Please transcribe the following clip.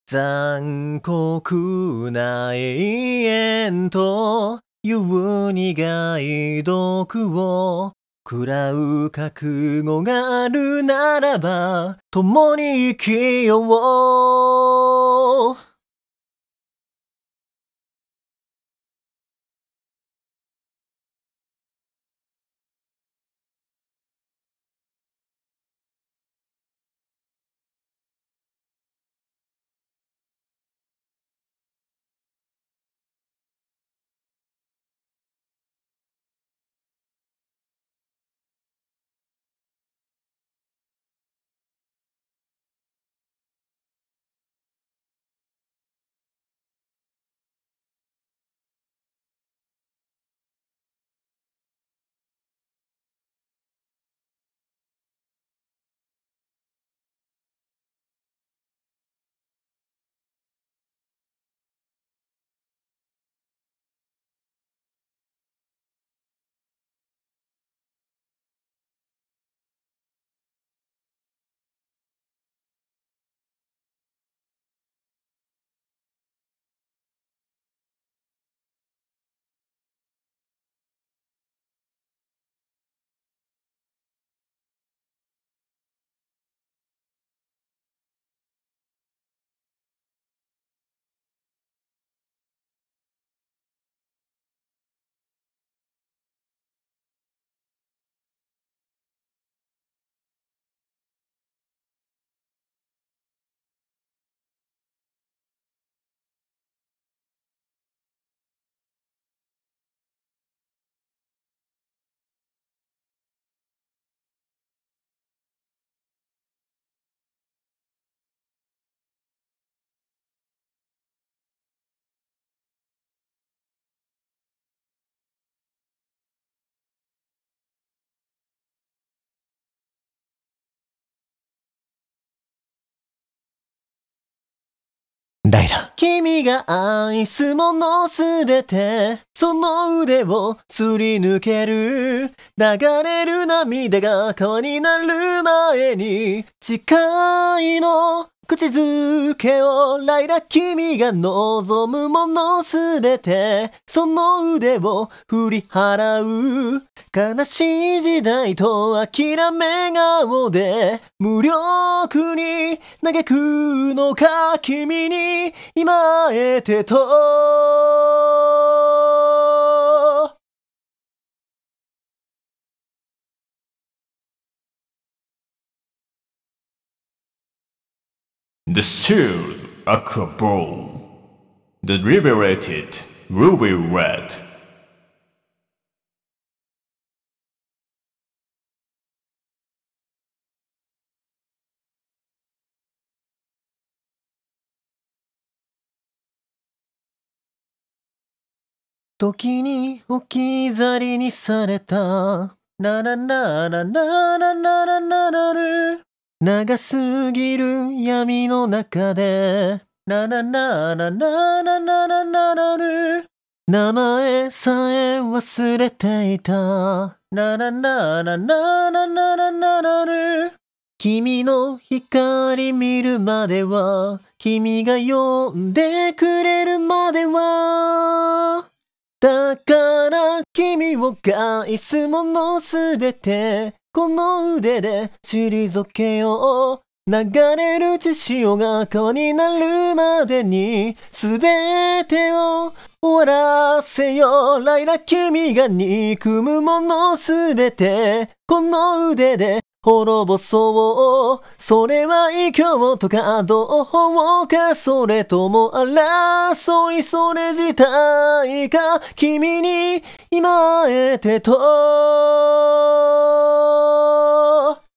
残酷な永遠という苦い毒を食らう覚悟があるならば共に生きよう。ライラ。君が愛すものすべて、その腕をすり抜ける。流れる涙が川になる前に、誓いの口づけをライラ。君が望むものすべて、その腕を振り払う。悲しい時代と諦め顔で無力に嘆くのか君に今会えてと。 The sealed aqua bowl, the liberated ruby red. 時に置き去りにされたララララララララララル長すぎる闇の中でララララララララララル名前さえ忘れていたララララララララララル君の光見るまでは君が呼んでくれるまではだから君を愛すものすべてこの腕で退けよう流れる血潮が川になるまでに全てを終わらせよライラ君が憎むものすべてこの腕で滅ぼそうそれは異教とかどうかそれとも争いそれ自体か君に今会えてと